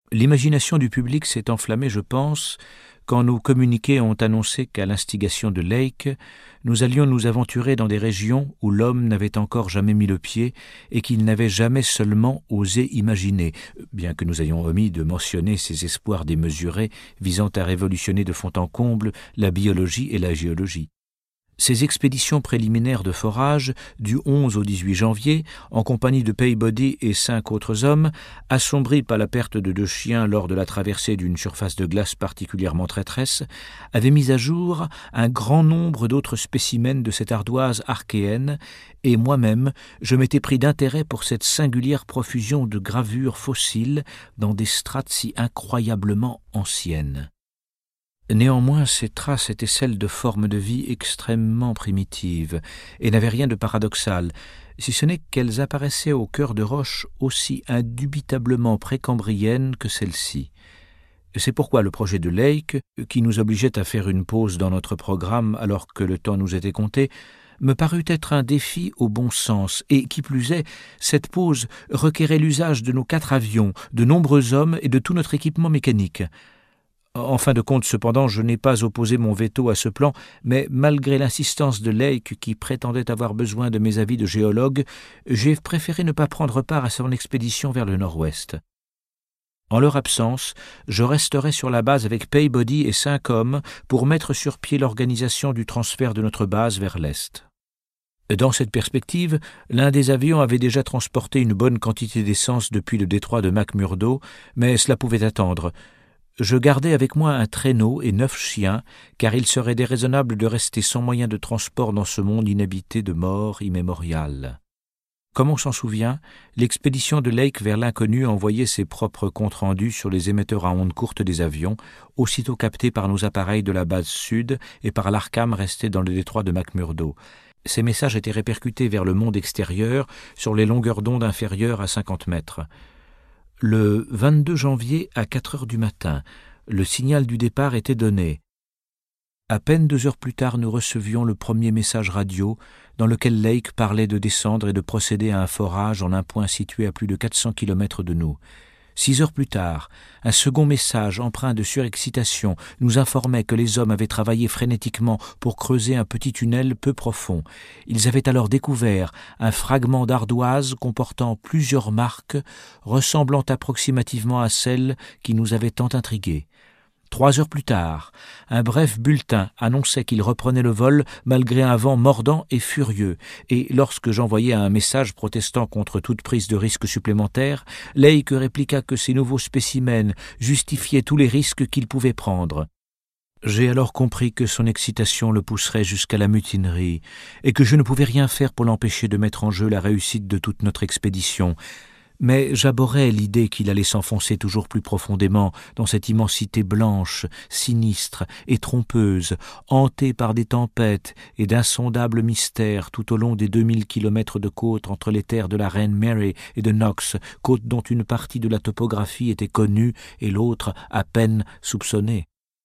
L'imagination du public s'est enflammée, je pense, quand nos communiqués ont annoncé qu'à l'instigation de Lake, nous allions nous aventurer dans des régions où l'homme n'avait encore jamais mis le pied et qu'il n'avait jamais seulement osé imaginer, bien que nous ayons omis de mentionner ces espoirs démesurés visant à révolutionner de fond en comble la biologie et la géologie. Ces expéditions préliminaires de forage, du 11 au 18 janvier, en compagnie de Peabody et 5 autres hommes, assombris par la perte de 2 chiens lors de la traversée d'une surface de glace particulièrement traîtresse, avaient mis à jour un grand nombre d'autres spécimens de cette ardoise archéenne, et moi-même, je m'étais pris d'intérêt pour cette singulière profusion de gravures fossiles dans des strates si incroyablement anciennes. Néanmoins, ces traces étaient celles de formes de vie extrêmement primitives et n'avaient rien de paradoxal, si ce n'est qu'elles apparaissaient au cœur de roches aussi indubitablement précambriennes que celles-ci. C'est pourquoi le projet de Lake, qui nous obligeait à faire une pause dans notre programme alors que le temps nous était compté, me parut être un défi au bon sens, et qui plus est, cette pause requérait l'usage de nos 4 avions, de nombreux hommes et de tout notre équipement mécanique. En fin de compte, cependant, je n'ai pas opposé mon veto à ce plan, mais malgré l'insistance de Lake qui prétendait avoir besoin de mes avis de géologue, j'ai préféré ne pas prendre part à son expédition vers le nord-ouest. En leur absence, je resterai sur la base avec Peabody et 5 hommes pour mettre sur pied l'organisation du transfert de notre base vers l'est. Dans cette perspective, l'un des avions avait déjà transporté une bonne quantité d'essence depuis le détroit de McMurdo, mais cela pouvait attendre. Je gardais avec moi un traîneau et 9 chiens, car il serait déraisonnable de rester sans moyen de transport dans ce monde inhabité de mort immémoriale. Comme on s'en souvient, l'expédition de Lake vers l'inconnu envoyait ses propres comptes rendus sur les émetteurs à ondes courtes des avions, aussitôt captés par nos appareils de la base sud et par l'Arkham resté dans le détroit de McMurdo. Ces messages étaient répercutés vers le monde extérieur sur les longueurs d'onde inférieures à 50 mètres. Le 22 janvier à 4 heures du matin, le signal du départ était donné. À peine 2 heures plus tard, nous recevions le premier message radio dans lequel Lake parlait de descendre et de procéder à un forage en un point situé à plus de 400 km de nous. 6 heures plus tard, un second message empreint de surexcitation nous informait que les hommes avaient travaillé frénétiquement pour creuser un petit tunnel peu profond. Ils avaient alors découvert un fragment d'ardoise comportant plusieurs marques ressemblant approximativement à celles qui nous avaient tant intrigués. 3 heures plus tard, un bref bulletin annonçait qu'il reprenait le vol malgré un vent mordant et furieux, et lorsque j'envoyai un message protestant contre toute prise de risque supplémentaire, Lake répliqua que ces nouveaux spécimens justifiaient tous les risques qu'il pouvait prendre. J'ai alors compris que son excitation le pousserait jusqu'à la mutinerie, et que je ne pouvais rien faire pour l'empêcher de mettre en jeu la réussite de toute notre expédition. Mais j'abhorrais l'idée qu'il allait s'enfoncer toujours plus profondément dans cette immensité blanche, sinistre et trompeuse, hantée par des tempêtes et d'insondables mystères tout au long des 2000 kilomètres de côte entre les terres de la reine Mary et de Knox, côte dont une partie de la topographie était connue et l'autre à peine soupçonnée.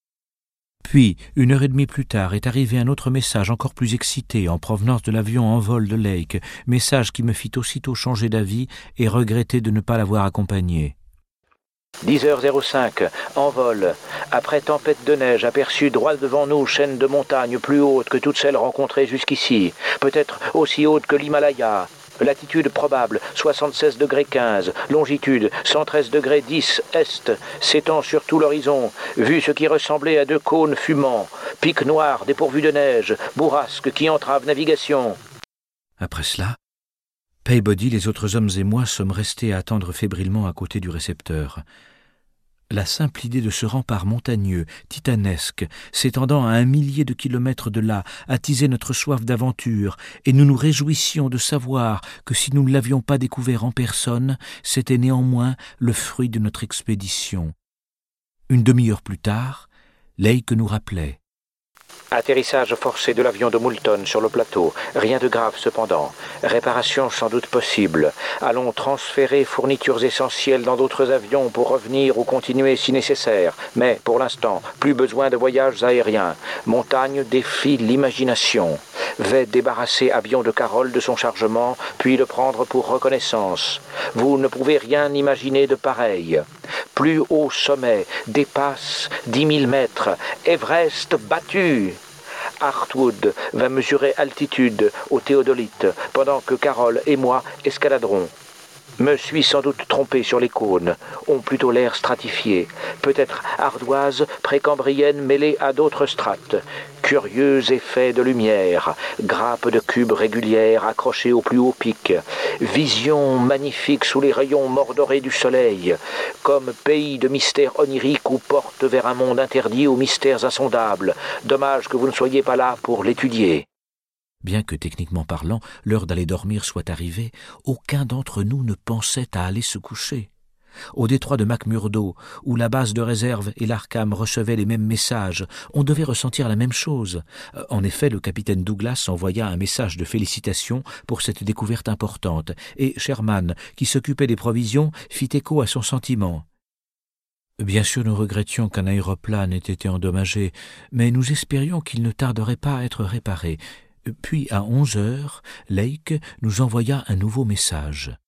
Puis, 1h30 plus tard, est arrivé un autre message encore plus excité en provenance de l'avion en vol de Lake, message qui me fit aussitôt changer d'avis et regretter de ne pas l'avoir accompagné. 10h05, en vol. Après tempête de neige, aperçue droit devant nous, chaîne de montagnes plus haute que toutes celles rencontrées jusqu'ici, peut-être aussi haute que l'Himalaya. Latitude probable, 76 degrés 15, longitude, 113 degrés 10 est, s'étend sur tout l'horizon, vu ce qui ressemblait à 2 cônes fumants, pics noirs dépourvus de neige, bourrasques qui entravent navigation. Après cela, Peabody, les autres hommes et moi sommes restés à attendre fébrilement à côté du récepteur. La simple idée de ce rempart montagneux, titanesque, s'étendant à 1 millier de kilomètres de là, attisait notre soif d'aventure, et nous nous réjouissions de savoir que si nous ne l'avions pas découvert en personne, c'était néanmoins le fruit de notre expédition. Une demi-heure plus tard, Lake nous rappelait. Atterrissage forcé de l'avion de Moulton sur le plateau. Rien de grave cependant. Réparation sans doute possible. Allons transférer fournitures essentielles dans d'autres avions pour revenir ou continuer si nécessaire. Mais, pour l'instant, plus besoin de voyages aériens. Montagne défie l'imagination. vais débarrasser avion de Carole de son chargement, puis le prendre pour reconnaissance. Vous ne pouvez rien imaginer de pareil. Plus haut sommet, dépasse 10 000 mètres, Everest battu. Hartwood va mesurer altitude au théodolite, pendant que Carole et moi escaladerons. Me suis sans doute trompé sur les cônes, ont plutôt l'air stratifiés, peut-être ardoises précambriennes mêlées à d'autres strates. Curieux effet de lumière, grappes de cubes régulières accrochées au plus haut pic, vision magnifique sous les rayons mordorés du soleil, comme pays de mystères oniriques ou porte vers un monde interdit aux mystères insondables. Dommage que vous ne soyez pas là pour l'étudier. Bien que techniquement parlant, l'heure d'aller dormir soit arrivée, aucun d'entre nous ne pensait à aller se coucher. Au détroit de McMurdo, où la base de réserve et l'Arkham recevaient les mêmes messages, on devait ressentir la même chose. En effet, le capitaine Douglas envoya un message de félicitations pour cette découverte importante, et Sherman, qui s'occupait des provisions, fit écho à son sentiment. Bien sûr, nous regrettions qu'un aéroplane ait été endommagé, mais nous espérions qu'il ne tarderait pas à être réparé. Puis, à 11 heures, Lake nous envoya un nouveau message.